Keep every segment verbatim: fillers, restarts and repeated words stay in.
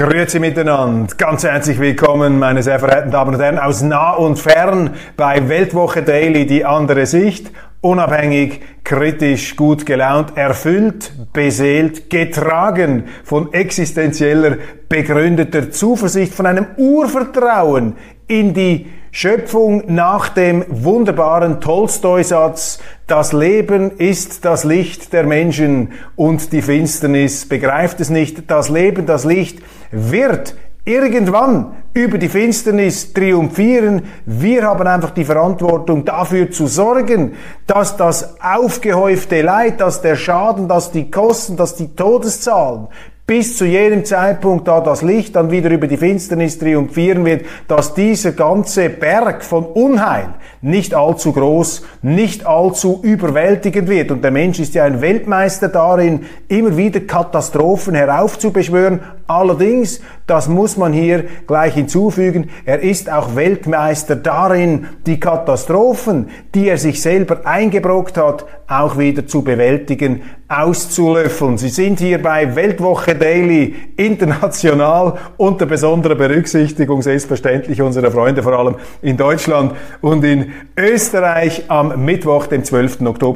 Grüezi miteinander, ganz herzlich willkommen, meine sehr verehrten Damen und Herren, aus nah und fern bei Weltwoche Daily, die andere Sicht, unabhängig, kritisch, gut gelaunt, erfüllt, beseelt, getragen von existenzieller, begründeter Zuversicht, von einem Urvertrauen in die Schöpfung nach dem wunderbaren Tolstoi-Satz: Das Leben ist das Licht der Menschen und die Finsternis begreift es nicht. Das Leben, das Licht wird irgendwann über die Finsternis triumphieren. Wir haben einfach die Verantwortung, dafür zu sorgen, dass das aufgehäufte Leid, dass der Schaden, dass die Kosten, dass die Todeszahlen bis zu jenem Zeitpunkt, da das Licht dann wieder über die Finsternis triumphieren wird, dass dieser ganze Berg von Unheil nicht allzu groß, nicht allzu überwältigend wird. Und der Mensch ist ja ein Weltmeister darin, immer wieder Katastrophen heraufzubeschwören. Allerdings, das muss man hier gleich hinzufügen, er ist auch Weltmeister darin, die Katastrophen, die er sich selber eingebrockt hat, auch wieder zu bewältigen, auszulöffeln. Sie sind hier bei Weltwoche Daily international unter besonderer Berücksichtigung selbstverständlich unserer Freunde, vor allem in Deutschland und in Österreich am Mittwoch, dem zwölften Oktober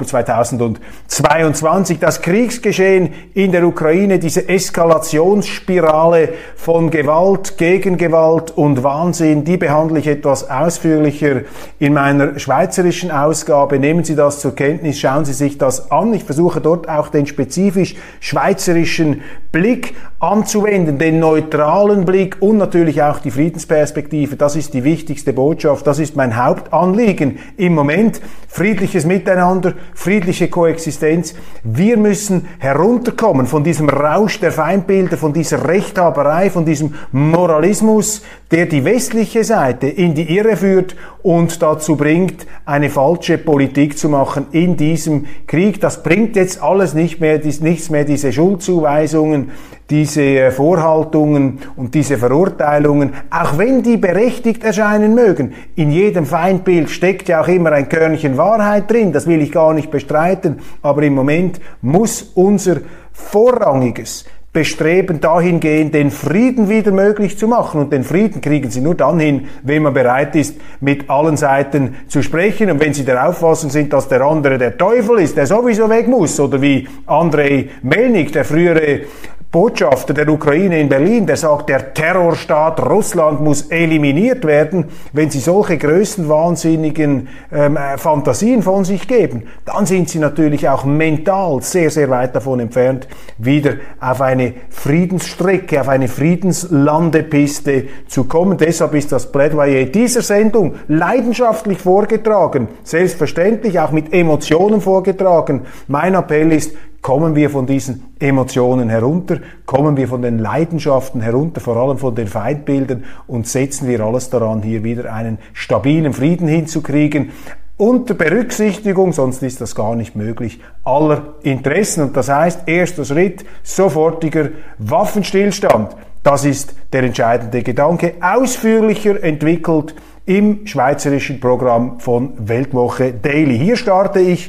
zweitausendzweiundzwanzig. Das Kriegsgeschehen in der Ukraine, diese Eskalationsspirale von Gewalt, Gegengewalt und Wahnsinn, die behandle ich etwas ausführlicher in meiner schweizerischen Ausgabe. Nehmen Sie das zur Kenntnis, schauen Sie sich das an. Ich versuche dort auch den spezifisch schweizerischen Blick anzuwenden, den neutralen Blick und natürlich auch die Friedensperspektive. Das ist die wichtigste Botschaft, das ist mein Hauptanliegen im Moment. Friedliches Miteinander, friedliche Koexistenz. Wir müssen herunterkommen von diesem Rausch der Feindbilder, von dieser Rechthaberei, von diesem Moralismus, der die westliche Seite in die Irre führt und dazu bringt, eine falsche Politik zu machen in diesem Krieg. Das bringt jetzt alles nicht mehr, nichts mehr, diese Schuldzuweisungen, diese Vorhaltungen und diese Verurteilungen, auch wenn die berechtigt erscheinen mögen. In jedem Feindbild steckt ja auch immer ein Körnchen Wahrheit drin, das will ich gar nicht bestreiten, aber im Moment muss unser vorrangiges Bestreben dahin gehen, den Frieden wieder möglich zu machen. Und den Frieden kriegen Sie nur dann hin, wenn man bereit ist, mit allen Seiten zu sprechen. Und wenn Sie der Auffassung sind, dass der andere der Teufel ist, der sowieso weg muss, oder wie Andrei Melnik, der frühere Botschafter der Ukraine in Berlin, der sagt, der Terrorstaat Russland muss eliminiert werden. Wenn Sie solche größenwahnsinnigen ähm, Fantasien von sich geben, dann sind Sie natürlich auch mental sehr, sehr weit davon entfernt, wieder auf eine Friedensstrecke, auf eine Friedenslandepiste zu kommen. Deshalb ist das Plädoyer dieser Sendung leidenschaftlich vorgetragen, selbstverständlich auch mit Emotionen vorgetragen. Mein Appell ist, kommen wir von diesen Emotionen herunter, kommen wir von den Leidenschaften herunter, vor allem von den Feindbildern, und setzen wir alles daran, hier wieder einen stabilen Frieden hinzukriegen, unter Berücksichtigung, sonst ist das gar nicht möglich, aller Interessen. Und das heißt, erster Schritt, sofortiger Waffenstillstand. Das ist der entscheidende Gedanke, ausführlicher entwickelt im schweizerischen Programm von Weltwoche Daily. Hier starte ich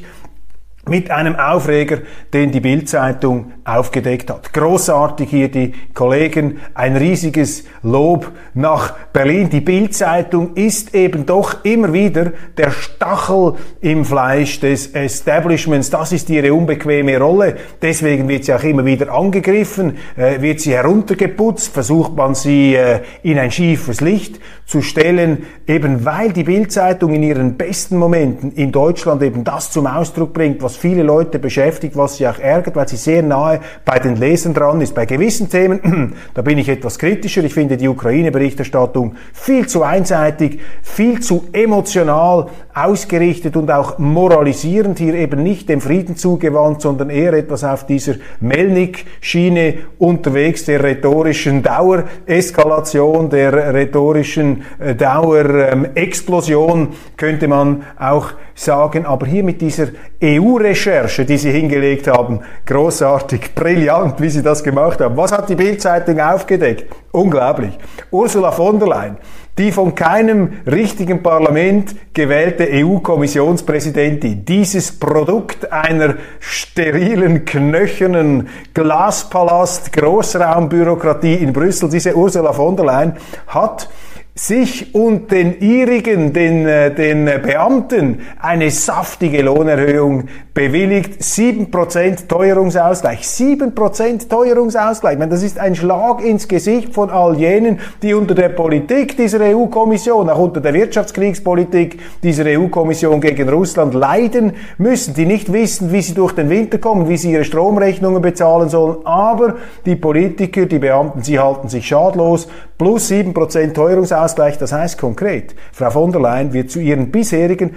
mit einem Aufreger, den die Bild-Zeitung aufgedeckt hat. Großartig hier die Kollegen, ein riesiges Lob nach Berlin. Die Bild-Zeitung ist eben doch immer wieder der Stachel im Fleisch des Establishments. Das ist ihre unbequeme Rolle. Deswegen wird sie auch immer wieder angegriffen, äh, wird sie heruntergeputzt, versucht man sie äh, in ein schiefes Licht zu stellen, eben weil die Bild-Zeitung in ihren besten Momenten in Deutschland eben das zum Ausdruck bringt, was viele Leute beschäftigt, was sie auch ärgert, weil sie sehr nahe bei den Lesern dran ist. Bei gewissen Themen, da bin ich etwas kritischer. Ich finde die Ukraine-Berichterstattung viel zu einseitig, viel zu emotional ausgerichtet und auch moralisierend, hier eben nicht dem Frieden zugewandt, sondern eher etwas auf dieser Melnik-Schiene unterwegs, der rhetorischen Dauereskalation, der rhetorischen äh, Dauerexplosion, ähm, könnte man auch sagen. Aber hier mit dieser E U Recherche, die sie hingelegt haben, großartig, brillant, wie sie das gemacht haben. Was hat die Bild-Zeitung aufgedeckt? Unglaublich. Ursula von der Leyen, die von keinem richtigen Parlament gewählte E U-Kommissionspräsidentin, dieses Produkt einer sterilen, knöchernen Glaspalast, Großraumbürokratie in Brüssel, diese Ursula von der Leyen, hat sich und den ihrigen, den, den Beamten, eine saftige Lohnerhöhung bewilligt. sieben Prozent Teuerungsausgleich. sieben Prozent Teuerungsausgleich. Ich meine, das ist ein Schlag ins Gesicht von all jenen, die unter der Politik dieser E U-Kommission, auch unter der Wirtschaftskriegspolitik dieser E U-Kommission gegen Russland leiden müssen, die nicht wissen, wie sie durch den Winter kommen, wie sie ihre Stromrechnungen bezahlen sollen. Aber die Politiker, die Beamten, sie halten sich schadlos. Plus sieben Prozent Teuerungsausgleich, das heißt konkret, Frau von der Leyen wird zu ihren bisherigen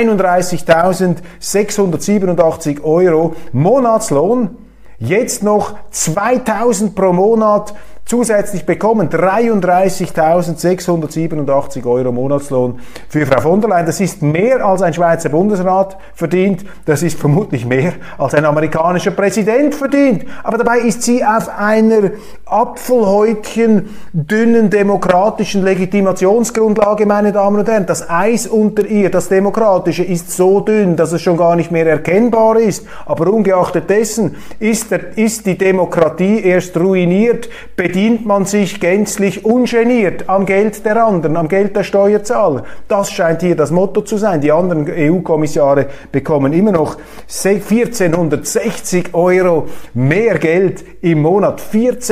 einunddreißigtausendsechshundertsiebenundachtzig Euro Monatslohn jetzt noch zweitausend pro Monat zusätzlich bekommen. dreiunddreißigtausendsechshundertsiebenundachtzig Euro Monatslohn für Frau von der Leyen. Das ist mehr als ein Schweizer Bundesrat verdient. Das ist vermutlich mehr als ein amerikanischer Präsident verdient. Aber dabei ist sie auf einer Apfelhäutchen dünnen demokratischen Legitimationsgrundlage, meine Damen und Herren. Das Eis unter ihr, das Demokratische, ist so dünn, dass es schon gar nicht mehr erkennbar ist. Aber ungeachtet dessen ist, der, ist die Demokratie erst ruiniert, bedient man sich gänzlich ungeniert am Geld der anderen, am Geld der Steuerzahler. Das scheint hier das Motto zu sein. Die anderen E U-Kommissare bekommen immer noch vierzehnhundertsechzig Euro mehr Geld im Monat.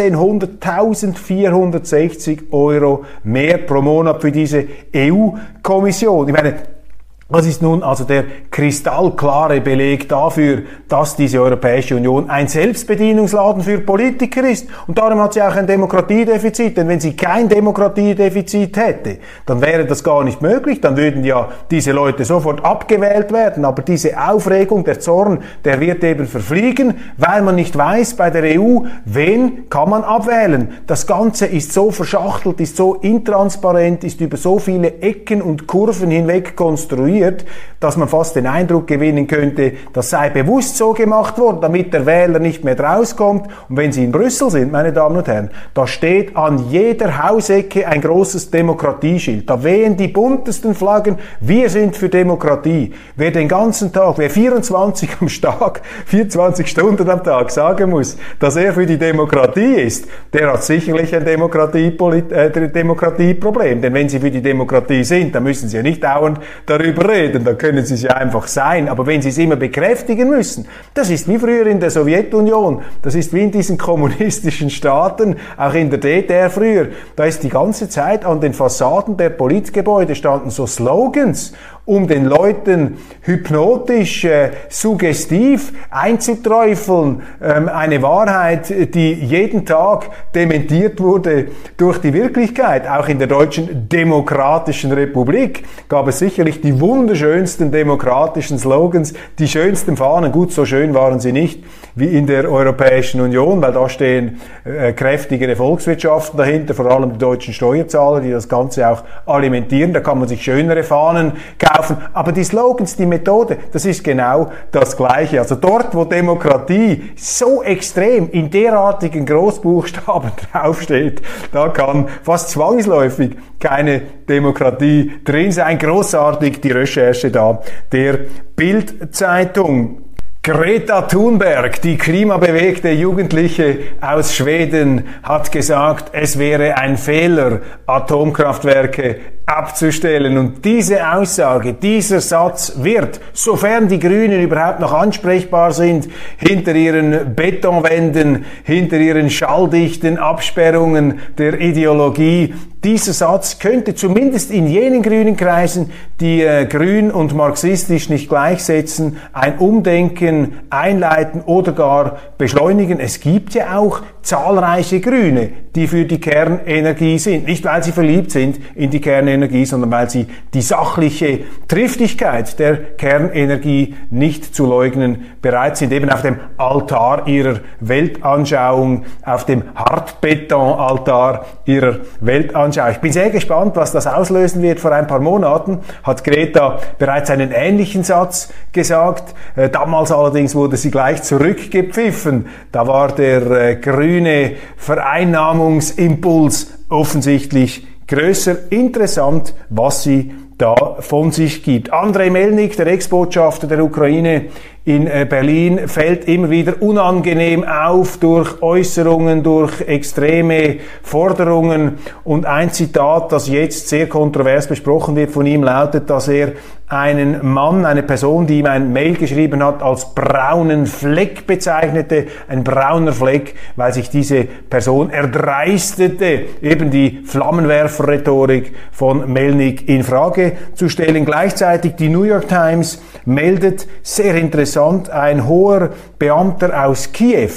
vierzehnhundert-eintausendvierhundertsechzig Euro mehr pro Monat für diese E U-Kommission. Ich meine, was ist nun also der kristallklare Beleg dafür, dass diese Europäische Union ein Selbstbedienungsladen für Politiker ist? Und darum hat sie auch ein Demokratiedefizit. Denn wenn sie kein Demokratiedefizit hätte, dann wäre das gar nicht möglich. Dann würden ja diese Leute sofort abgewählt werden. Aber diese Aufregung, der Zorn, der wird eben verfliegen, weil man nicht weiß bei der E U, wen kann man abwählen. Das Ganze ist so verschachtelt, ist so intransparent, ist über so viele Ecken und Kurven hinweg konstruiert, dass man fast den Eindruck gewinnen könnte, das sei bewusst so gemacht worden, damit der Wähler nicht mehr rauskommt. Und wenn Sie in Brüssel sind, meine Damen und Herren, da steht an jeder Hausecke ein großes Demokratieschild. Da wehen die buntesten Flaggen. Wir sind für Demokratie. Wer den ganzen Tag, wer vierundzwanzig am Tag, vierundzwanzig Stunden am Tag sagen muss, dass er für die Demokratie ist, der hat sicherlich ein Demokratie, äh, Demokratieproblem. Denn wenn Sie für die Demokratie sind, dann müssen Sie ja nicht dauernd darüber reden, dann können sie es ja einfach sein. Aber wenn sie es immer bekräftigen müssen, das ist wie früher in der Sowjetunion, das ist wie in diesen kommunistischen Staaten, auch in der D D R früher, da ist die ganze Zeit an den Fassaden der Politgebäude standen so Slogans, um den Leuten hypnotisch, äh, suggestiv einzuträufeln, ähm, eine Wahrheit, die jeden Tag dementiert wurde durch die Wirklichkeit. Auch in der Deutschen Demokratischen Republik gab es sicherlich die wunderschönsten demokratischen Slogans, die schönsten Fahnen. Gut, so schön waren sie nicht wie in der Europäischen Union, weil da stehen äh, kräftigere Volkswirtschaften dahinter, vor allem die deutschen Steuerzahler, die das Ganze auch alimentieren. Da kann man sich schönere Fahnen kaufen. Aber die Slogans, die Methode, das ist genau das Gleiche. Also dort, wo Demokratie so extrem in derartigen Großbuchstaben draufsteht, da kann fast zwangsläufig keine Demokratie drin sein. Großartig die Recherche da der Bild-Zeitung. Greta Thunberg, die klimabewegte Jugendliche aus Schweden, hat gesagt, es wäre ein Fehler, Atomkraftwerke abzustellen. Und diese Aussage, dieser Satz wird, sofern die Grünen überhaupt noch ansprechbar sind, hinter ihren Betonwänden, hinter ihren schalldichten Absperrungen der Ideologie, dieser Satz könnte zumindest in jenen grünen Kreisen, die äh, grün und marxistisch nicht gleichsetzen, ein Umdenken einleiten oder gar beschleunigen. Es gibt ja auch zahlreiche Grüne, die für die Kernenergie sind. Nicht, weil sie verliebt sind in die Kernenergie, sondern weil sie die sachliche Triftigkeit der Kernenergie nicht zu leugnen bereit sind, eben auf dem Altar ihrer Weltanschauung, auf dem Hartbetonaltar ihrer Weltanschauung. Ich bin sehr gespannt, was das auslösen wird. Vor ein paar Monaten hat Greta bereits einen ähnlichen Satz gesagt. Äh, damals allerdings wurde sie gleich zurückgepfiffen. Da war der äh, grüne Vereinnahmungsimpuls offensichtlich größer. Interessant, was sie da von sich gibt. Andrei Melnik, der Ex-Botschafter der Ukraine in Berlin, fällt immer wieder unangenehm auf durch Äußerungen, durch extreme Forderungen. Und ein Zitat, das jetzt sehr kontrovers besprochen wird von ihm, lautet, dass er einen Mann, eine Person, die ihm ein Mail geschrieben hat, als braunen Fleck bezeichnete. Ein brauner Fleck, weil sich diese Person erdreistete, eben die Flammenwerfer-Rhetorik von Melnik in Frage zu stellen. Gleichzeitig die New York Times meldet, sehr interessant, ein hoher Beamter aus Kiew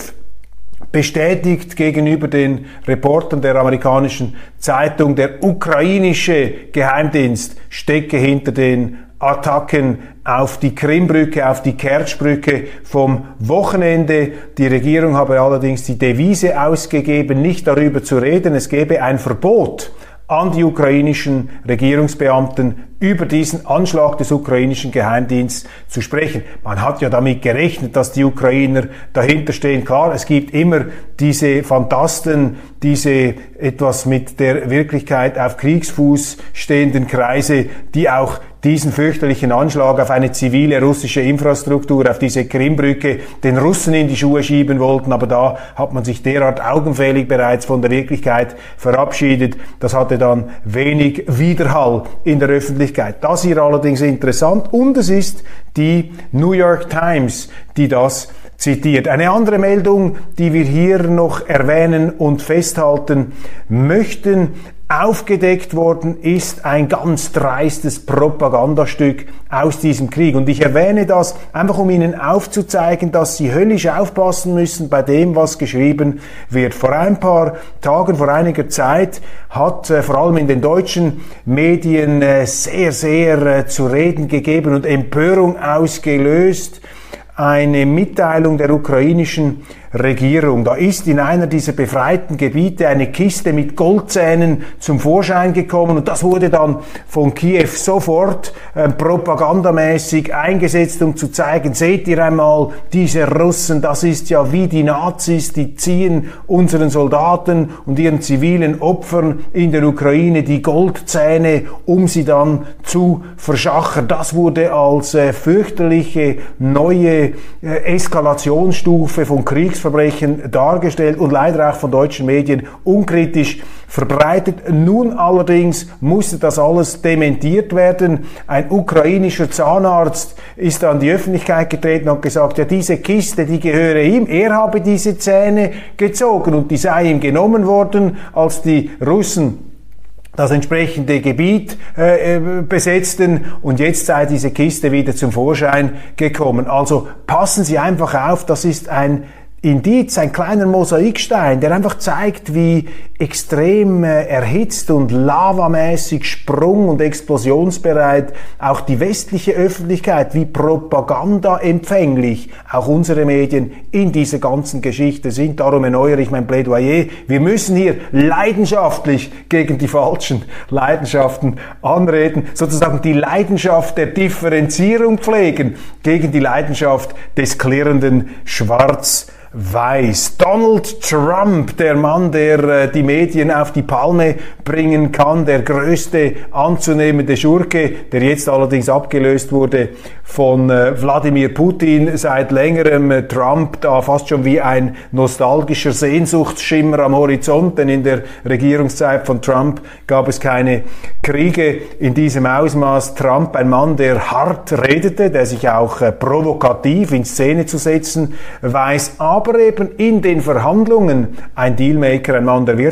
bestätigt gegenüber den Reportern der amerikanischen Zeitung, der ukrainische Geheimdienst stecke hinter den Attacken auf die Krimbrücke, auf die Kertschbrücke vom Wochenende. Die Regierung habe allerdings die Devise ausgegeben, nicht darüber zu reden. Es gebe ein Verbot an die ukrainischen Regierungsbeamten, über diesen Anschlag des ukrainischen Geheimdienstes zu sprechen. Man hat ja damit gerechnet, dass die Ukrainer dahinter stehen. Klar, es gibt immer diese Phantasten, diese etwas mit der Wirklichkeit auf Kriegsfuß stehenden Kreise, die auch diesen fürchterlichen Anschlag auf eine zivile russische Infrastruktur, auf diese Krimbrücke, den Russen in die Schuhe schieben wollten. Aber da hat man sich derart augenfällig bereits von der Wirklichkeit verabschiedet. Das hatte dann wenig Widerhall in der Öffentlichkeit. Das hier allerdings interessant. Und es ist die New York Times, die das zitiert. Eine andere Meldung, die wir hier noch erwähnen und festhalten möchten: Aufgedeckt worden ist ein ganz dreistes Propagandastück aus diesem Krieg. Und ich erwähne das einfach, um Ihnen aufzuzeigen, dass Sie höllisch aufpassen müssen bei dem, was geschrieben wird. Vor ein paar Tagen, vor einiger Zeit, hat äh, vor allem in den deutschen Medien äh, sehr, sehr äh, zu reden gegeben und Empörung ausgelöst eine Mitteilung der ukrainischen Regierung. Da ist in einer dieser befreiten Gebiete eine Kiste mit Goldzähnen zum Vorschein gekommen und das wurde dann von Kiew sofort äh, propagandamäßig eingesetzt, um zu zeigen, seht ihr einmal, diese Russen, das ist ja wie die Nazis, die ziehen unseren Soldaten und ihren zivilen Opfern in der Ukraine die Goldzähne, um sie dann zu verschachern. Das wurde als äh, fürchterliche neue äh, Eskalationsstufe von Kriegsverbrechen dargestellt und leider auch von deutschen Medien unkritisch verbreitet. Nun allerdings musste das alles dementiert werden. Ein ukrainischer Zahnarzt ist an die Öffentlichkeit getreten und hat gesagt, ja, diese Kiste, die gehöre ihm, er habe diese Zähne gezogen und die sei ihm genommen worden, als die Russen das entsprechende Gebiet äh, besetzten und jetzt sei diese Kiste wieder zum Vorschein gekommen. Also passen Sie einfach auf, das ist ein Indiz, ein kleiner Mosaikstein, der einfach zeigt, wie extrem äh, erhitzt und lavamäßig sprung- und explosionsbereit auch die westliche Öffentlichkeit, wie propagandaempfänglich auch unsere Medien in dieser ganzen Geschichte sind. Darum erneuere ich mein Plädoyer. Wir müssen hier leidenschaftlich gegen die falschen Leidenschaften anreden, sozusagen die Leidenschaft der Differenzierung pflegen gegen die Leidenschaft des klirrenden Schwarz weiß. Donald Trump, der Mann, der äh, die Medien auf die Palme bringen kann, der größte anzunehmende Schurke, der jetzt allerdings abgelöst wurde von äh, Wladimir Putin seit längerem. Äh, Trump da fast schon wie ein nostalgischer Sehnsuchtsschimmer am Horizont, denn in der Regierungszeit von Trump gab es keine Kriege in diesem Ausmaß. Trump, ein Mann, der hart redete, der sich auch äh, provokativ in Szene zu setzen weiß, aber eben in den Verhandlungen ein Dealmaker, ein Mann der Wirtschaft,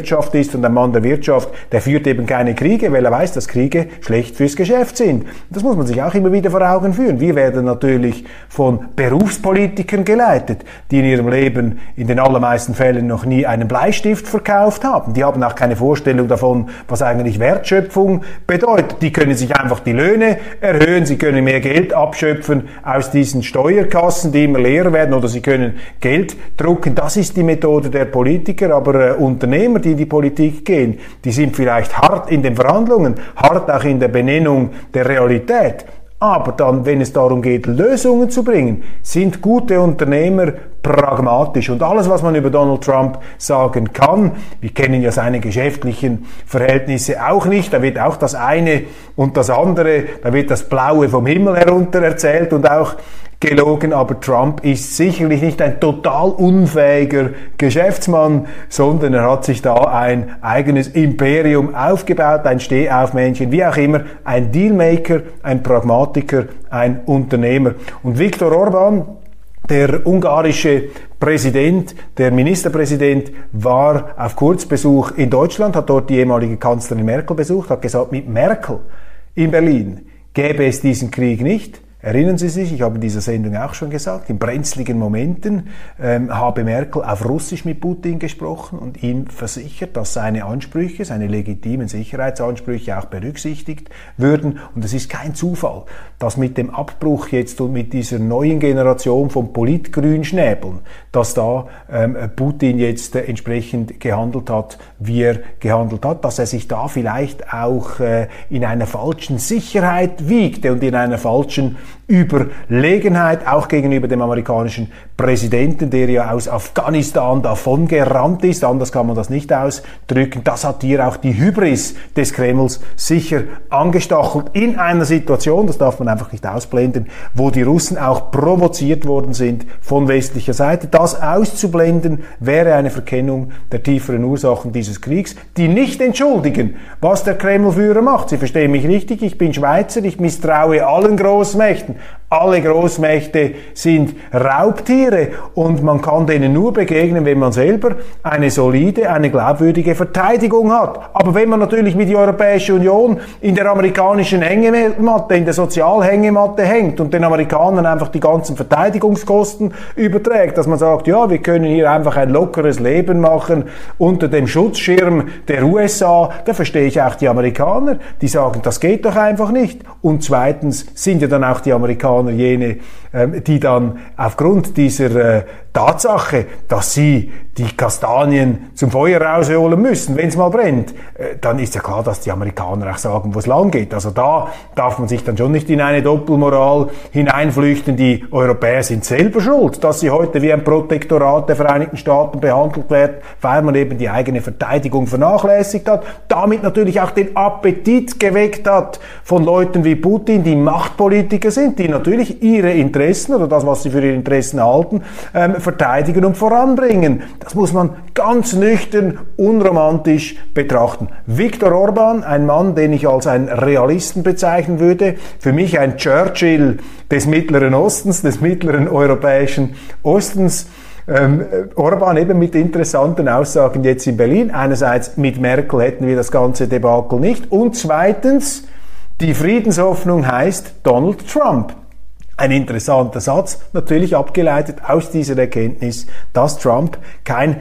Wirtschaft ist und ein Mann der Wirtschaft, der führt eben keine Kriege, weil er weiß, dass Kriege schlecht fürs Geschäft sind. Das muss man sich auch immer wieder vor Augen führen. Wir werden natürlich von Berufspolitikern geleitet, die in ihrem Leben in den allermeisten Fällen noch nie einen Bleistift verkauft haben. Die haben auch keine Vorstellung davon, was eigentlich Wertschöpfung bedeutet. Die können sich einfach die Löhne erhöhen, sie können mehr Geld abschöpfen aus diesen Steuerkassen, die immer leer werden, oder sie können Geld drucken. Das ist die Methode der Politiker, aber äh, Unternehmer, die in die Politik gehen, die sind vielleicht hart in den Verhandlungen, hart auch in der Benennung der Realität. Aber dann, wenn es darum geht, Lösungen zu bringen, sind gute Unternehmer pragmatisch. Und alles, was man über Donald Trump sagen kann, wir kennen ja seine geschäftlichen Verhältnisse auch nicht, da wird auch das eine und das andere, da wird das Blaue vom Himmel herunter erzählt und auch gelogen, aber Trump ist sicherlich nicht ein total unfähiger Geschäftsmann, sondern er hat sich da ein eigenes Imperium aufgebaut, ein Stehaufmännchen, wie auch immer, ein Dealmaker, ein Pragmatiker, ein Unternehmer. Und Viktor Orbán, der ungarische Präsident, der Ministerpräsident, war auf Kurzbesuch in Deutschland, hat dort die ehemalige Kanzlerin Merkel besucht, hat gesagt, mit Merkel in Berlin gäbe es diesen Krieg nicht. Erinnern Sie sich, ich habe in dieser Sendung auch schon gesagt, in brenzligen Momenten ähm, habe Merkel auf Russisch mit Putin gesprochen und ihm versichert, dass seine Ansprüche, seine legitimen Sicherheitsansprüche auch berücksichtigt würden. Und es ist kein Zufall, dass mit dem Abbruch jetzt und mit dieser neuen Generation von Politgrünschnäbeln, dass da ähm, Putin jetzt äh, entsprechend gehandelt hat, wie er gehandelt hat, dass er sich da vielleicht auch äh, in einer falschen Sicherheit wiegte und in einer falschen Überlegenheit, auch gegenüber dem amerikanischen Präsidenten, der ja aus Afghanistan davon gerannt ist, anders kann man das nicht ausdrücken. Das hat hier auch die Hybris des Kremls sicher angestachelt in einer Situation, das darf man einfach nicht ausblenden, wo die Russen auch provoziert worden sind von westlicher Seite. Das auszublenden wäre eine Verkennung der tieferen Ursachen dieses Kriegs, die nicht entschuldigen, was der Kremlführer macht. Sie verstehen mich richtig, ich bin Schweizer, ich misstraue allen Großmächten. Alle Großmächte sind Raubtiere und man kann denen nur begegnen, wenn man selber eine solide, eine glaubwürdige Verteidigung hat. Aber wenn man natürlich mit der Europäischen Union in der amerikanischen Hängematte, in der Sozialhängematte hängt und den Amerikanern einfach die ganzen Verteidigungskosten überträgt, dass man sagt, ja, wir können hier einfach ein lockeres Leben machen unter dem Schutzschirm der U S A, da verstehe ich auch die Amerikaner, die sagen, das geht doch einfach nicht. Und zweitens sind ja dann auch die Amerikaner jene, die dann aufgrund dieser äh, Tatsache, dass sie die Kastanien zum Feuer rausholen müssen, wenn es mal brennt, äh, dann ist ja klar, dass die Amerikaner auch sagen, wo es lang geht. Also da darf man sich dann schon nicht in eine Doppelmoral hineinflüchten. Die Europäer sind selber schuld, dass sie heute wie ein Protektorat der Vereinigten Staaten behandelt werden, weil man eben die eigene Verteidigung vernachlässigt hat, damit natürlich auch den Appetit geweckt hat von Leuten wie Putin, die Machtpolitiker sind, die natürlich ihre Interessen oder das, was sie für ihre Interessen halten, ähm, verteidigen und voranbringen. Das muss man ganz nüchtern, unromantisch betrachten. Viktor Orbán, ein Mann, den ich als einen Realisten bezeichnen würde, für mich ein Churchill des Mittleren Ostens, des mittleren europäischen Ostens. Ähm, Orbán eben mit interessanten Aussagen jetzt in Berlin. Einerseits mit Merkel hätten wir das ganze Debakel nicht und zweitens, die Friedenshoffnung heißt Donald Trump. Ein interessanter Satz, natürlich abgeleitet aus dieser Erkenntnis, dass Trump kein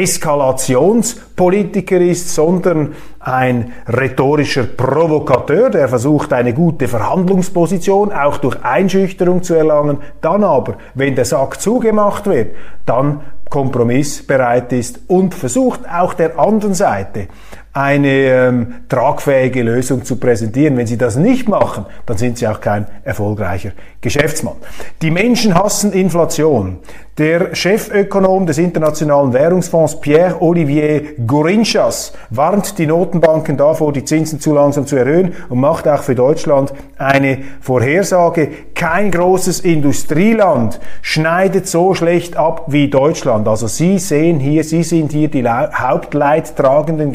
Eskalationspolitiker ist, sondern ein rhetorischer Provokateur, der versucht, eine gute Verhandlungsposition auch durch Einschüchterung zu erlangen, dann aber, wenn der Sack zugemacht wird, dann kompromissbereit ist und versucht auch der anderen Seite eine ähm, tragfähige Lösung zu präsentieren. Wenn sie das nicht machen, dann sind sie auch kein erfolgreicher Geschäftsmann. Die Menschen hassen Inflation. Der Chefökonom des Internationalen Währungsfonds Pierre-Olivier Gourinchas warnt die Notenbanken davor, die Zinsen zu langsam zu erhöhen und macht auch für Deutschland eine Vorhersage. Kein großes Industrieland schneidet so schlecht ab wie Deutschland. Also Sie sehen hier, Sie sind hier die Hauptleidtragenden gemäß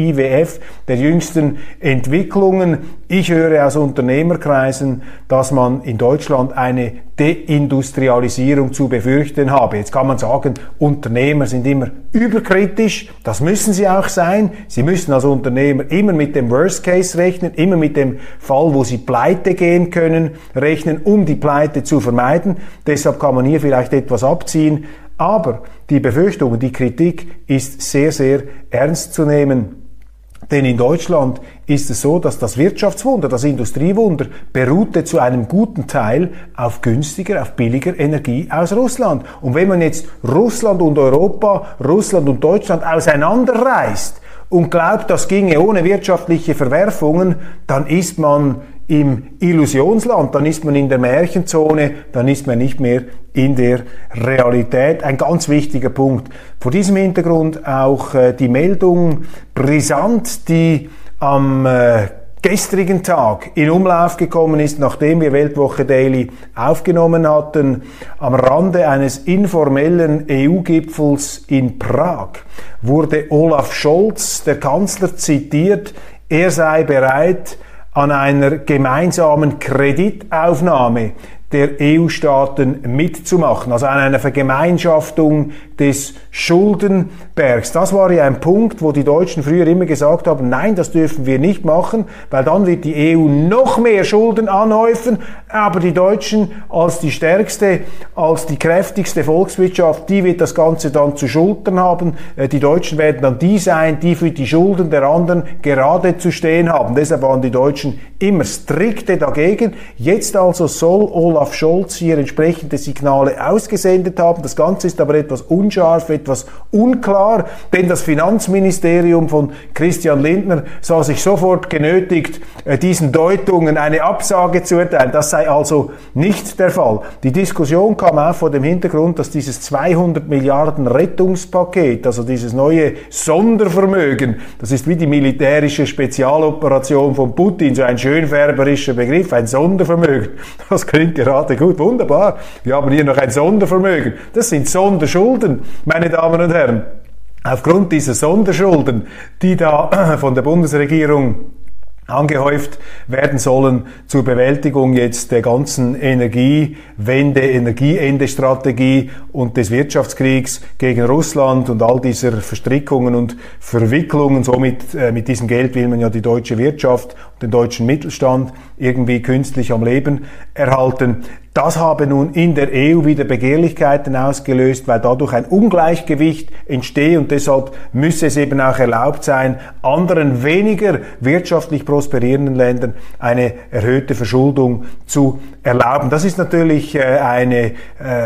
I W F der jüngsten Entwicklungen. Ich höre aus Unternehmerkreisen, dass man in Deutschland eine Deindustrialisierung zu befürchten habe. Jetzt kann man sagen, Unternehmer sind immer überkritisch. Das müssen sie auch sein. Sie müssen als Unternehmer immer mit dem Worst Case rechnen, immer mit dem Fall, wo sie pleite gehen können, rechnen, um die Pleite zu vermeiden. Deshalb kann man hier vielleicht etwas abziehen. Aber die Befürchtung, die Kritik ist sehr, sehr ernst zu nehmen. Denn in Deutschland ist es so, dass das Wirtschaftswunder, das Industriewunder, beruhte zu einem guten Teil auf günstiger, auf billiger Energie aus Russland. Und wenn man jetzt Russland und Europa, Russland und Deutschland auseinanderreißt und glaubt, das ginge ohne wirtschaftliche Verwerfungen, dann ist man im Illusionsland, dann ist man in der Märchenzone, dann ist man nicht mehr in der Realität. Ein ganz wichtiger Punkt. Vor diesem Hintergrund auch äh, die Meldung brisant, die am äh, gestrigen Tag in Umlauf gekommen ist, nachdem wir Weltwoche Daily aufgenommen hatten. Am Rande eines informellen E U-Gipfels in Prag wurde Olaf Scholz, der Kanzler, zitiert, er sei bereit, an einer gemeinsamen Kreditaufnahme der E U-Staaten mitzumachen, also an einer Vergemeinschaftung des Schuldenbergs. Das war ja ein Punkt, wo die Deutschen früher immer gesagt haben, nein, das dürfen wir nicht machen, weil dann wird die E U noch mehr Schulden anhäufen, aber die Deutschen als die stärkste, als die kräftigste Volkswirtschaft, die wird das Ganze dann zu schultern haben. Die Deutschen werden dann die sein, die für die Schulden der anderen gerade zu stehen haben. Deshalb waren die Deutschen immer strikte dagegen. Jetzt also soll Olaf Scholz hier entsprechende Signale ausgesendet haben. Das Ganze ist aber etwas unscharf, etwas unklar, denn das Finanzministerium von Christian Lindner sah sich sofort genötigt, diesen Deutungen eine Absage zu erteilen. Das sei also nicht der Fall. Die Diskussion kam auch vor dem Hintergrund, dass dieses zweihundert Milliarden Rettungspaket, also dieses neue Sondervermögen, das ist wie die militärische Spezialoperation von Putin, so ein schönfärberischer Begriff, ein Sondervermögen. Das klingt gerade gut, wunderbar. Wir haben hier noch ein Sondervermögen. Das sind Sonderschulden, meine Damen und Herren. Aufgrund dieser Sonderschulden, die da von der Bundesregierung angehäuft werden sollen zur Bewältigung jetzt der ganzen Energiewende, Energieende-Strategie und des Wirtschaftskriegs gegen Russland und all dieser Verstrickungen und Verwicklungen. Somit äh, mit diesem Geld will man ja die deutsche Wirtschaft und den deutschen Mittelstand irgendwie künstlich am Leben erhalten. Das habe nun in der E U wieder Begehrlichkeiten ausgelöst, weil dadurch ein Ungleichgewicht entstehe und deshalb müsse es eben auch erlaubt sein, anderen weniger wirtschaftlich prosperierenden Ländern eine erhöhte Verschuldung zu erlauben. Das ist natürlich äh, eine äh,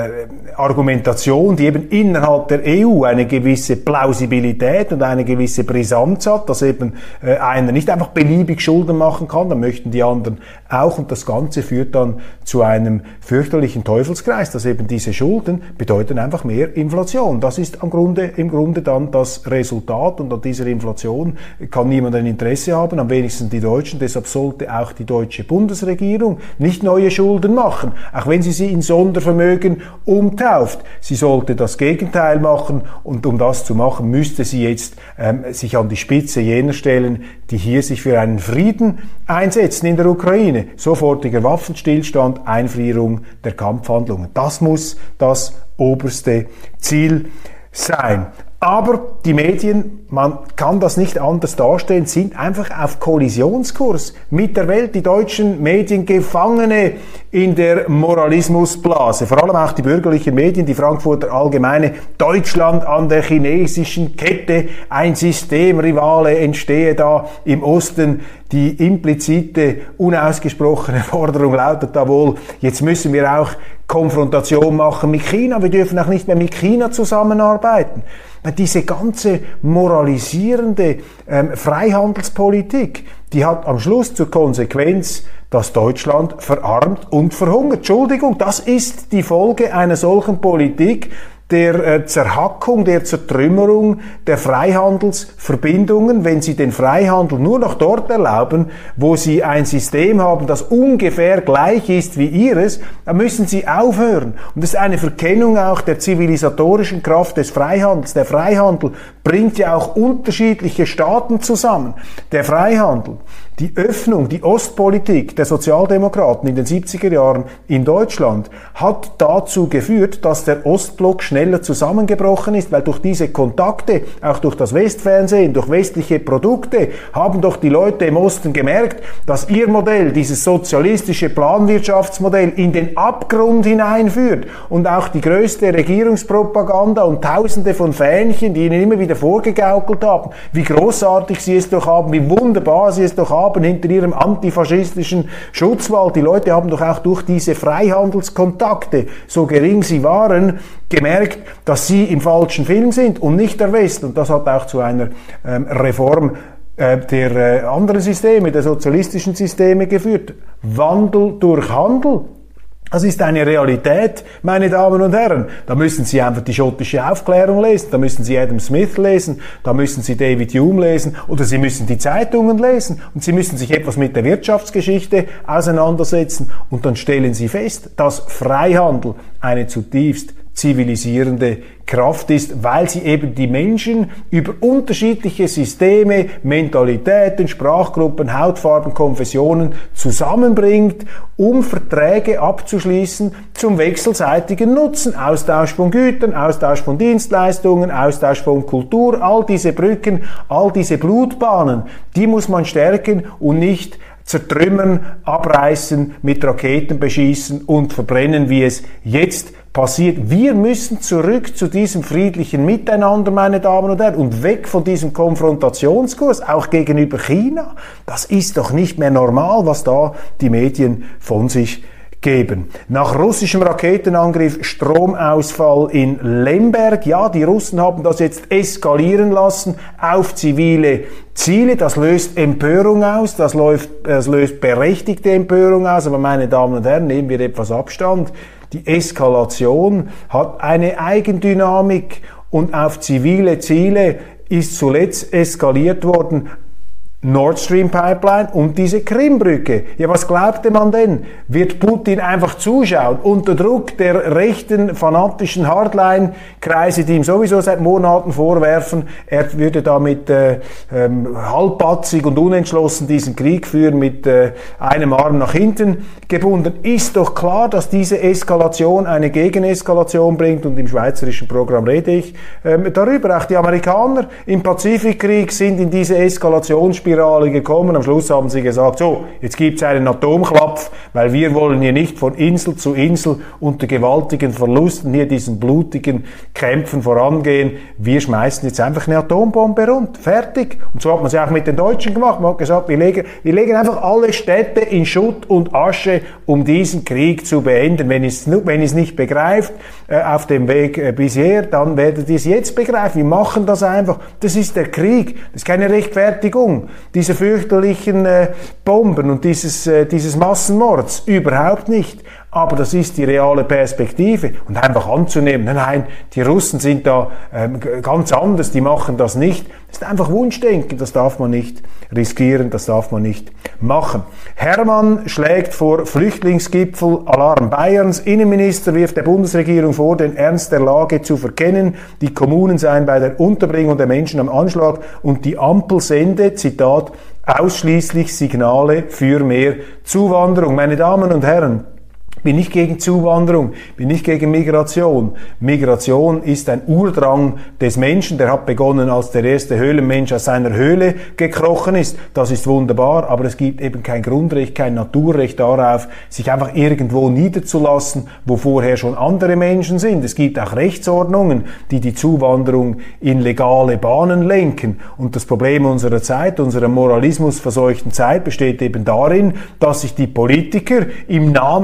Argumentation, die eben innerhalb der E U eine gewisse Plausibilität und eine gewisse Brisanz hat, dass eben äh, einer nicht einfach beliebig Schulden machen kann, dann möchten die anderen auch, und das Ganze führt dann zu einem fürchterlichen Teufelskreis, dass eben diese Schulden bedeuten einfach mehr Inflation. Das ist am Grunde, im Grunde dann das Resultat, und an dieser Inflation kann niemand ein Interesse haben, am wenigsten die Deutschen. Deshalb sollte auch die deutsche Bundesregierung nicht neue Schulden machen, auch wenn sie sie in Sondervermögen umtauft. Sie sollte das Gegenteil machen, und um das zu machen, müsste sie jetzt ähm, sich an die Spitze jener stellen, die hier sich für einen Frieden einsetzen in der Ukraine. Sofortiger Waffenstillstand, Einfrierung der Kampfhandlungen. Das muss das oberste Ziel sein. Aber die Medien, man kann das nicht anders darstellen, sind einfach auf Kollisionskurs mit der Welt. Die deutschen Medien Gefangene in der Moralismusblase. Vor allem auch die bürgerlichen Medien, die Frankfurter Allgemeine. Deutschland an der chinesischen Kette, ein Systemrivale entstehe da im Osten. Die implizite, unausgesprochene Forderung lautet da wohl, jetzt müssen wir auch Konfrontation machen mit China. Wir dürfen auch nicht mehr mit China zusammenarbeiten. Diese ganze moralisierende ähm, Freihandelspolitik, die hat am Schluss zur Konsequenz, dass Deutschland verarmt und verhungert. Entschuldigung, das ist die Folge einer solchen Politik. der äh, Zerhackung, der Zertrümmerung der Freihandelsverbindungen, wenn sie den Freihandel nur noch dort erlauben, wo sie ein System haben, das ungefähr gleich ist wie ihres, dann müssen sie aufhören. Und das ist eine Verkennung auch der zivilisatorischen Kraft des Freihandels. Der Freihandel bringt ja auch unterschiedliche Staaten zusammen. Der Freihandel, die Öffnung, die Ostpolitik der Sozialdemokraten in den siebziger Jahren in Deutschland hat dazu geführt, dass der Ostblock schneller zusammengebrochen ist, weil durch diese Kontakte, auch durch das Westfernsehen, durch westliche Produkte, haben doch die Leute im Osten gemerkt, dass ihr Modell, dieses sozialistische Planwirtschaftsmodell, in den Abgrund hineinführt. Und auch die größte Regierungspropaganda und tausende von Fähnchen, die ihnen immer wieder vorgegaukelt haben, wie großartig sie es doch haben, wie wunderbar sie es doch haben hinter ihrem antifaschistischen Schutzwall. Die Leute haben doch auch durch diese Freihandelskontakte, so gering sie waren, gemerkt, dass sie im falschen Film sind und nicht der Westen. Und das hat auch zu einer ähm, Reform äh, der äh, anderen Systeme, der sozialistischen Systeme geführt. Wandel durch Handel. Das ist eine Realität, meine Damen und Herren. Da müssen Sie einfach die schottische Aufklärung lesen, da müssen Sie Adam Smith lesen, da müssen Sie David Hume lesen oder Sie müssen die Zeitungen lesen und Sie müssen sich etwas mit der Wirtschaftsgeschichte auseinandersetzen und dann stellen Sie fest, dass Freihandel eine zutiefst zivilisierende Kraft ist, weil sie eben die Menschen über unterschiedliche Systeme, Mentalitäten, Sprachgruppen, Hautfarben, Konfessionen zusammenbringt, um Verträge abzuschließen zum wechselseitigen Nutzen. Austausch von Gütern, Austausch von Dienstleistungen, Austausch von Kultur, all diese Brücken, all diese Blutbahnen, die muss man stärken und nicht zertrümmern, abreißen, mit Raketen beschießen und verbrennen, wie es jetzt passiert. Wir müssen zurück zu diesem friedlichen Miteinander, meine Damen und Herren, und weg von diesem Konfrontationskurs, auch gegenüber China. Das ist doch nicht mehr normal, was da die Medien von sich geben. Nach russischem Raketenangriff, Stromausfall in Lemberg. Ja, die Russen haben das jetzt eskalieren lassen auf zivile Ziele. Das löst Empörung aus, das, läuft, das löst berechtigte Empörung aus. Aber meine Damen und Herren, nehmen wir etwas Abstand. Die Eskalation hat eine Eigendynamik und auf zivile Ziele ist zuletzt eskaliert worden Nord Stream Pipeline und diese Krimbrücke. Ja, was glaubte man denn? Wird Putin einfach zuschauen unter Druck der rechten, fanatischen Hardline-Kreise, die ihm sowieso seit Monaten vorwerfen, er würde damit äh, ähm, halbpatzig und unentschlossen diesen Krieg führen, mit äh, einem Arm nach hinten gebunden? Ist doch klar, dass diese Eskalation eine Gegeneskalation bringt, und im schweizerischen Programm rede ich ähm, darüber. Auch die Amerikaner im Pazifikkrieg sind in diese Eskalationsspirale gekommen. Am Schluss haben sie gesagt, so, jetzt gibt's einen Atomklapf, weil wir wollen hier nicht von Insel zu Insel unter gewaltigen Verlusten hier diesen blutigen Kämpfen vorangehen. Wir schmeißen jetzt einfach eine Atombombe rund. Fertig. Und so hat man es auch mit den Deutschen gemacht. Man hat gesagt, wir legen, wir legen einfach alle Städte in Schutt und Asche, um diesen Krieg zu beenden. Wenn ihr es, wenn ihr es nicht begreift, äh, auf dem Weg äh, bisher, dann werdet ihr es jetzt begreifen. Wir machen das einfach. Das ist der Krieg. Das ist keine Rechtfertigung diese fürchterlichen äh, Bomben und dieses, äh, dieses Massenmords. Überhaupt nicht. Aber das ist die reale Perspektive. Und einfach anzunehmen, nein, nein, die Russen sind da ähm, ganz anders, die machen das nicht. Das ist einfach Wunschdenken, das darf man nicht riskieren, das darf man nicht machen. Hermann schlägt vor Flüchtlingsgipfel Alarm Bayerns. Innenminister wirft der Bundesregierung vor, den Ernst der Lage zu verkennen. Die Kommunen seien bei der Unterbringung der Menschen am Anschlag und die Ampel sende, Zitat, ausschließlich Signale für mehr Zuwanderung. Meine Damen und Herren, bin nicht gegen Zuwanderung, bin nicht gegen Migration. Migration ist ein Urdrang des Menschen, der hat begonnen, als der erste Höhlenmensch aus seiner Höhle gekrochen ist. Das ist wunderbar, aber es gibt eben kein Grundrecht, kein Naturrecht darauf, sich einfach irgendwo niederzulassen, wo vorher schon andere Menschen sind. Es gibt auch Rechtsordnungen, die die Zuwanderung in legale Bahnen lenken. Und das Problem unserer Zeit, unserer moralismusverseuchten Zeit, besteht eben darin, dass sich die Politiker im Namen einer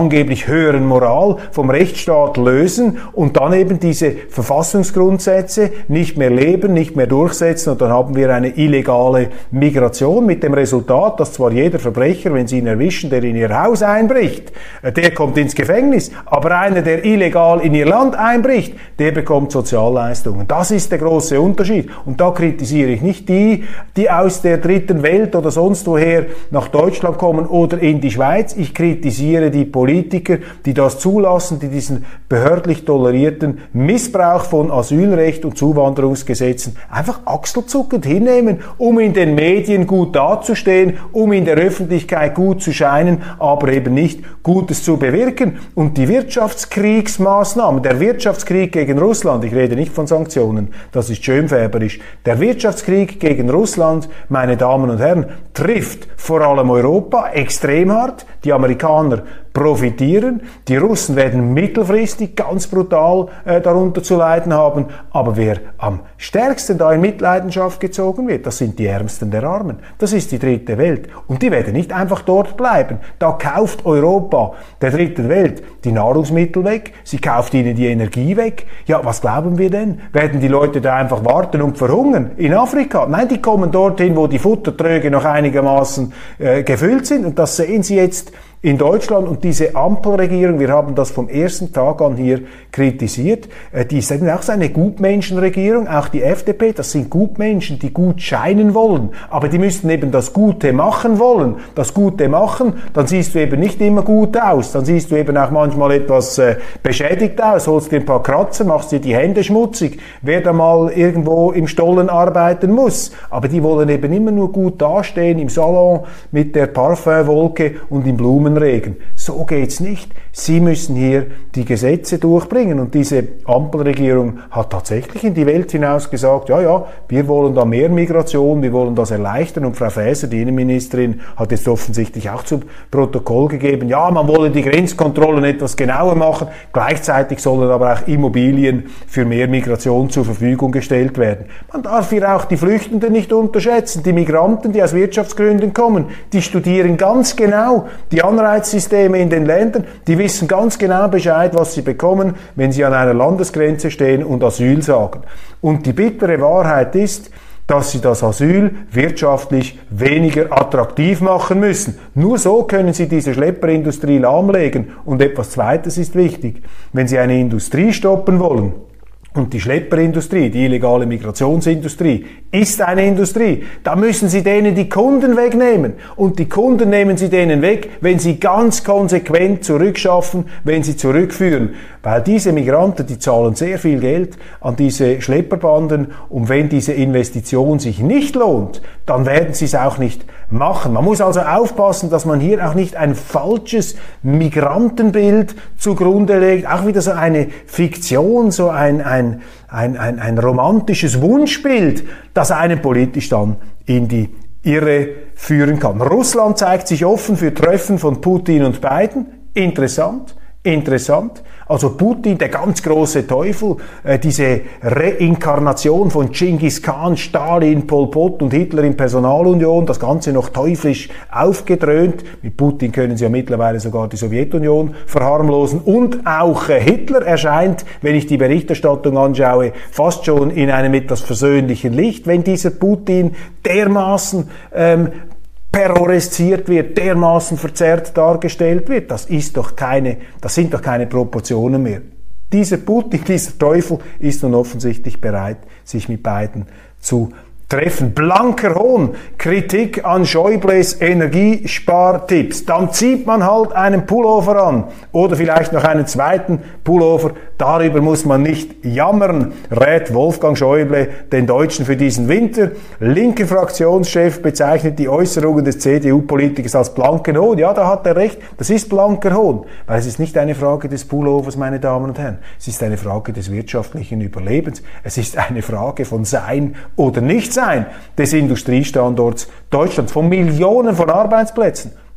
angeblich höheren Moral vom Rechtsstaat lösen und dann eben diese Verfassungsgrundsätze nicht mehr leben, nicht mehr durchsetzen, und dann haben wir eine illegale Migration mit dem Resultat, dass zwar jeder Verbrecher, wenn sie ihn erwischen, der in ihr Haus einbricht, der kommt ins Gefängnis, aber einer, der illegal in ihr Land einbricht, der bekommt Sozialleistungen. Das ist der große Unterschied. Und da kritisiere ich nicht die, die aus der dritten Welt oder sonst woher nach Deutschland kommen oder in die Schweiz. Ich kritisiere die Politiker, die das zulassen, die diesen behördlich tolerierten Missbrauch von Asylrecht und Zuwanderungsgesetzen einfach achselzuckend hinnehmen, um in den Medien gut dazustehen, um in der Öffentlichkeit gut zu scheinen, aber eben nicht Gutes zu bewirken. Und die Wirtschaftskriegsmaßnahmen, der Wirtschaftskrieg gegen Russland, ich rede nicht von Sanktionen, das ist schönfärberisch, der Wirtschaftskrieg gegen Russland, meine Damen und Herren, trifft vor allem Europa extrem hart. Die Amerikaner profitieren, die Russen werden mittelfristig ganz brutal äh, darunter zu leiden haben, aber wer am stärksten da in Mitleidenschaft gezogen wird, das sind die Ärmsten der Armen. Das ist die dritte Welt und die werden nicht einfach dort bleiben. Da kauft Europa der dritten Welt die Nahrungsmittel weg, sie kauft ihnen die Energie weg. Ja, was glauben wir denn? Werden die Leute da einfach warten und verhungern? In Afrika? Nein, die kommen dorthin, wo die Futtertröge noch einigermaßen äh, gefüllt sind, und das sehen Sie jetzt in Deutschland. Und diese Ampelregierung, wir haben das vom ersten Tag an hier kritisiert, die ist eben auch so eine Gutmenschenregierung, auch die F D P, das sind Gutmenschen, die gut scheinen wollen, aber die müssten eben das Gute machen wollen. Das Gute machen, dann siehst du eben nicht immer gut aus, dann siehst du eben auch manchmal etwas äh, beschädigt aus, holst dir ein paar Kratzer, machst dir die Hände schmutzig, wer da mal irgendwo im Stollen arbeiten muss. Aber die wollen eben immer nur gut dastehen im Salon mit der Parfümwolke und im Blumenregen. So geht's nicht. Sie müssen hier die Gesetze durchbringen, und diese Ampelregierung hat tatsächlich in die Welt hinaus gesagt, ja, ja, wir wollen da mehr Migration, wir wollen das erleichtern, und Frau Faeser, die Innenministerin, hat jetzt offensichtlich auch zum Protokoll gegeben, ja, man wolle die Grenzkontrollen etwas genauer machen, gleichzeitig sollen aber auch Immobilien für mehr Migration zur Verfügung gestellt werden. Man darf hier auch die Flüchtenden nicht unterschätzen, die Migranten, die aus Wirtschaftsgründen kommen, die studieren ganz genau die Anreizsysteme in den Ländern, die wissen ganz genau Bescheid, was sie bekommen, wenn sie an einer Landesgrenze stehen und Asyl sagen. Und die bittere Wahrheit ist, dass sie das Asyl wirtschaftlich weniger attraktiv machen müssen. Nur so können sie diese Schlepperindustrie lahmlegen. Und etwas Zweites ist wichtig. Wenn sie eine Industrie stoppen wollen, und die Schlepperindustrie, die illegale Migrationsindustrie, ist eine Industrie. Da müssen Sie denen die Kunden wegnehmen. Und die Kunden nehmen Sie denen weg, wenn Sie ganz konsequent zurückschaffen, wenn Sie zurückführen. Weil diese Migranten, die zahlen sehr viel Geld an diese Schlepperbanden. Und wenn diese Investition sich nicht lohnt, dann werden sie es auch nicht machen. Man muss also aufpassen, dass man hier auch nicht ein falsches Migrantenbild zugrunde legt. Auch wieder so eine Fiktion, so ein, ein Ein, ein, ein romantisches Wunschbild, das einen politisch dann in die Irre führen kann. Russland zeigt sich offen für Treffen von Putin und Biden. Interessant, interessant. Also Putin, der ganz große Teufel, äh, diese Reinkarnation von Genghis Khan, Stalin, Pol Pot und Hitler in Personalunion, das Ganze noch teuflisch aufgedröhnt. Mit Putin können sie ja mittlerweile sogar die Sowjetunion verharmlosen. Und auch äh, Hitler erscheint, wenn ich die Berichterstattung anschaue, fast schon in einem etwas versöhnlichen Licht, wenn dieser Putin dermaßen ähm, terrorisiert wird, dermaßen verzerrt dargestellt wird. Das ist doch keine, das sind doch keine Proportionen mehr. Dieser Putin, dieser Teufel ist nun offensichtlich bereit, sich mit beiden zu treffen. Blanker Hohn, Kritik an Schäubles Energiespartipps. Dann zieht man halt einen Pullover an oder vielleicht noch einen zweiten Pullover. Darüber muss man nicht jammern, rät Wolfgang Schäuble den Deutschen für diesen Winter. Linke Fraktionschef bezeichnet die Äußerungen des C D U-Politikers als blanken Hohn. Ja, da hat er recht, das ist blanker Hohn, weil es ist nicht eine Frage des Pullovers, meine Damen und Herren. Es ist eine Frage des wirtschaftlichen Überlebens. Es ist eine Frage von Sein oder Nichtsein des Industriestandorts Deutschlands, von Millionen von Arbeitsplätzen.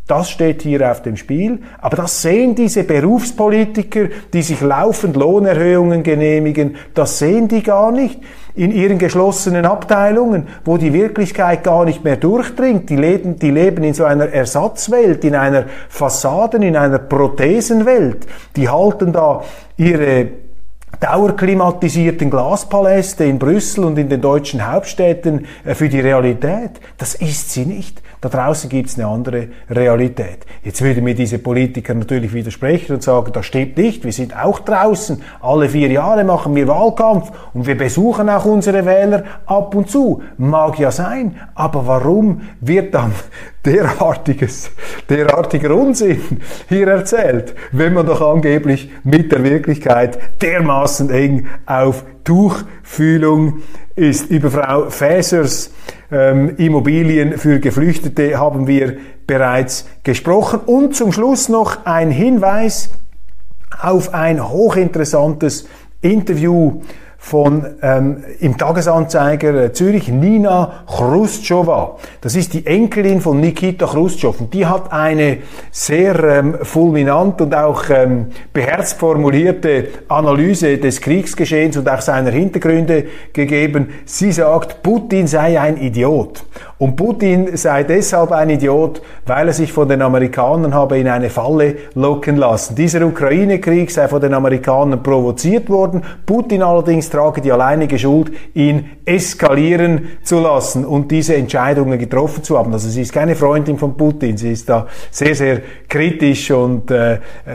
Das steht hier auf dem Spiel. Aber das sehen diese Berufspolitiker, die sich laufend Lohnerhöhungen genehmigen, das sehen die gar nicht in ihren geschlossenen Abteilungen, wo die Wirklichkeit gar nicht mehr durchdringt. Die leben, die leben in so einer Ersatzwelt, in einer Fassaden, in einer Prothesenwelt. Die halten da ihre dauerklimatisierten Glaspaläste in Brüssel und in den deutschen Hauptstädten für die Realität. Das ist sie nicht. Da draußen gibt es eine andere Realität. Jetzt würden mir diese Politiker natürlich widersprechen und sagen, das stimmt nicht, wir sind auch draußen. Alle vier Jahre machen wir Wahlkampf und wir besuchen auch unsere Wähler ab und zu. Mag ja sein, aber warum wird dann derartiges, derartiger Unsinn hier erzählt, wenn man doch angeblich mit der Wirklichkeit dermaßen eng auf Tuchfühlung ist? Über Frau Faesers ähm, Immobilien für Geflüchtete haben wir bereits gesprochen. Und zum Schluss noch ein Hinweis auf ein hochinteressantes Interview von ähm, im Tagesanzeiger äh, Zürich, Nina Chruschtschowa. Das ist die Enkelin von Nikita Chruschtschow und die hat eine sehr ähm, fulminant und auch ähm, beherzt formulierte Analyse des Kriegsgeschehens und auch seiner Hintergründe gegeben. Sie sagt, Putin sei ein Idiot. Und Putin sei deshalb ein Idiot, weil er sich von den Amerikanern habe in eine Falle locken lassen. Dieser Ukraine-Krieg sei von den Amerikanern provoziert worden. Putin allerdings trage die alleinige Schuld, ihn eskalieren zu lassen und diese Entscheidungen getroffen zu haben. Also sie ist keine Freundin von Putin. Sie ist da sehr, sehr kritisch und äh,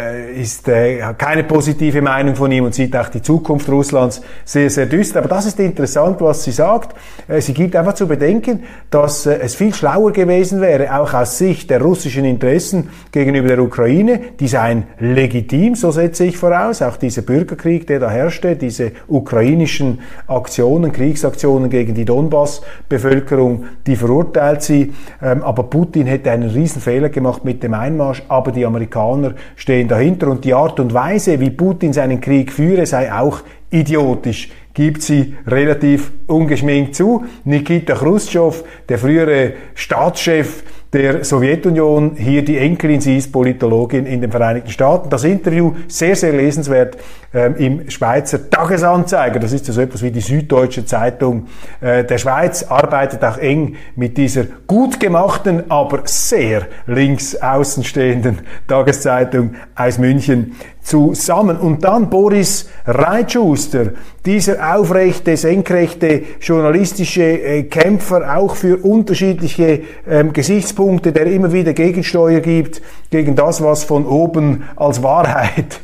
ist äh, hat keine positive Meinung von ihm und sieht auch die Zukunft Russlands sehr, sehr düster. Aber das ist interessant, was sie sagt. Äh, sie gibt einfach zu bedenken, dass dass es viel schlauer gewesen wäre, auch aus Sicht der russischen Interessen gegenüber der Ukraine. Die seien legitim, so setze ich voraus. Auch dieser Bürgerkrieg, der da herrschte, diese ukrainischen Aktionen, Kriegsaktionen gegen die Donbass-Bevölkerung, die verurteilt sie. Aber Putin hätte einen riesen Fehler gemacht mit dem Einmarsch, aber die Amerikaner stehen dahinter. Und die Art und Weise, wie Putin seinen Krieg führe, sei auch idiotisch, gibt sie relativ ungeschminkt zu. Nikita Chruschtschow, der frühere Staatschef der Sowjetunion, hier die Enkelin, sie ist Politologin in den Vereinigten Staaten. Das Interview sehr, sehr lesenswert ähm, im Schweizer Tagesanzeiger. Das ist ja so etwas wie die Süddeutsche Zeitung äh, der Schweiz, arbeitet auch eng mit dieser gut gemachten, aber sehr links außenstehenden Tageszeitung aus München zusammen. Und dann Boris Reitschuster, dieser aufrechte, senkrechte, journalistische äh, Kämpfer, auch für unterschiedliche ähm, Gesichtspunkte, der immer wieder Gegensteuer gibt gegen das, was von oben als Wahrheit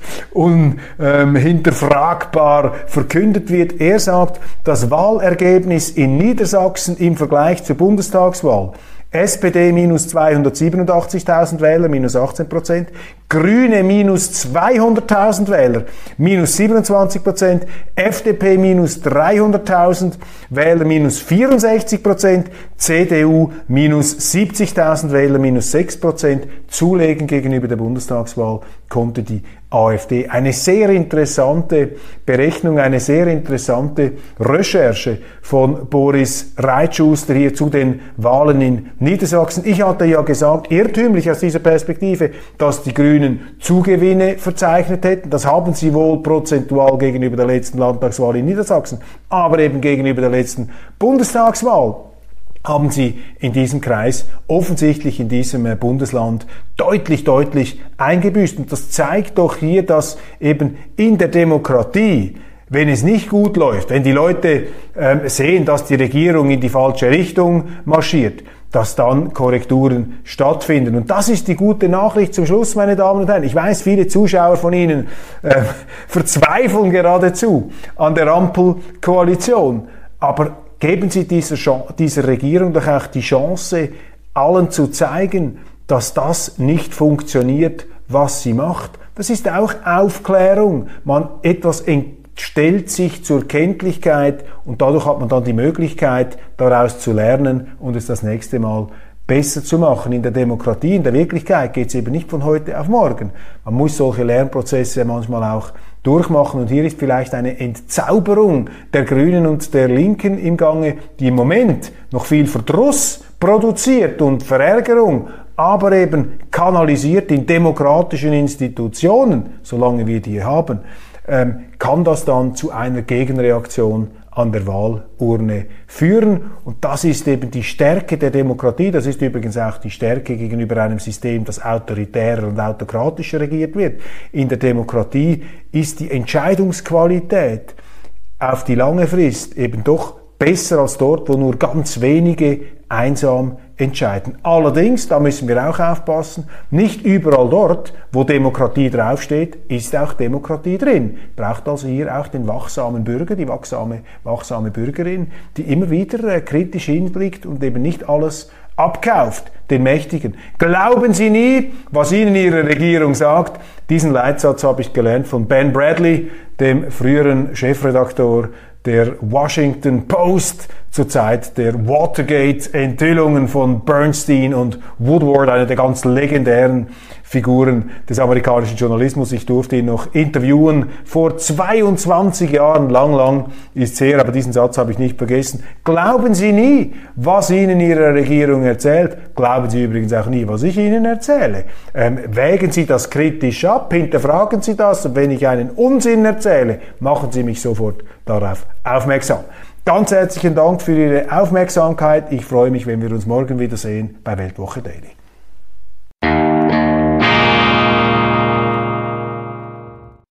unhinterfragbar ähm, verkündet wird. Er sagt, das Wahlergebnis in Niedersachsen im Vergleich zur Bundestagswahl: S P D minus zweihundertsiebenundachtzigtausend Wähler, minus achtzehn Prozent. Grüne minus zweihunderttausend Wähler, minus siebenundzwanzig Prozent. F D P minus dreihunderttausend Wähler, minus vierundsechzig Prozent. C D U minus siebzigtausend Wähler, minus sechs Prozent. Zulegen gegenüber der Bundestagswahl konnte die AfD. Eine sehr interessante Berechnung, eine sehr interessante Recherche von Boris Reitschuster hier zu den Wahlen in Niedersachsen. Ich hatte ja gesagt, irrtümlich aus dieser Perspektive, dass die Grünen Zugewinne verzeichnet hätten. Das haben sie wohl prozentual gegenüber der letzten Landtagswahl in Niedersachsen, aber eben gegenüber der letzten Bundestagswahl haben sie in diesem Kreis, offensichtlich in diesem Bundesland, deutlich, deutlich eingebüßt. Und das zeigt doch hier, dass eben in der Demokratie, wenn es nicht gut läuft, wenn die Leute ähm, sehen, dass die Regierung in die falsche Richtung marschiert, dass dann Korrekturen stattfinden. Und das ist die gute Nachricht zum Schluss, meine Damen und Herren. Ich weiß, viele Zuschauer von Ihnen äh, verzweifeln geradezu an der Ampelkoalition, aber geben Sie dieser, dieser Regierung doch auch die Chance, allen zu zeigen, dass das nicht funktioniert, was sie macht. Das ist auch Aufklärung. Man etwas stellt sich zur Kenntlichkeit und dadurch hat man dann die Möglichkeit, daraus zu lernen und es das nächste Mal besser zu machen. In der Demokratie, in der Wirklichkeit geht es eben nicht von heute auf morgen. Man muss solche Lernprozesse manchmal auch durchmachen und hier ist vielleicht eine Entzauberung der Grünen und der Linken im Gange, die im Moment noch viel Verdruss produziert und Verärgerung, aber eben kanalisiert in demokratischen Institutionen, solange wir die haben, ähm, kann das dann zu einer Gegenreaktion an der Wahlurne führen. Und das ist eben die Stärke der Demokratie. Das ist übrigens auch die Stärke gegenüber einem System, das autoritärer und autokratischer regiert wird. In der Demokratie ist die Entscheidungsqualität auf die lange Frist eben doch besser als dort, wo nur ganz wenige einsam entscheiden. Allerdings, da müssen wir auch aufpassen, nicht überall dort, wo Demokratie draufsteht, ist auch Demokratie drin. Braucht also hier auch den wachsamen Bürger, die wachsame, wachsame Bürgerin, die immer wieder äh, kritisch hinblickt und eben nicht alles abkauft, den Mächtigen. Glauben Sie nie, was Ihnen Ihre Regierung sagt. Diesen Leitsatz habe ich gelernt von Ben Bradley, dem früheren Chefredakteur der Washington Post zur Zeit der Watergate-Enthüllungen von Bernstein und Woodward, einer der ganz legendären Figuren des amerikanischen Journalismus. Ich durfte ihn noch interviewen vor zweiundzwanzig Jahren, lang, lang ist's her, aber diesen Satz habe ich nicht vergessen. Glauben Sie nie, was Ihnen Ihre Regierung erzählt. Glauben Sie übrigens auch nie, was ich Ihnen erzähle. Ähm, wägen Sie das kritisch ab, hinterfragen Sie das, und wenn ich einen Unsinn erzähle, machen Sie mich sofort darauf aufmerksam. Ganz herzlichen Dank für Ihre Aufmerksamkeit. Ich freue mich, wenn wir uns morgen wiedersehen bei Weltwoche Daily.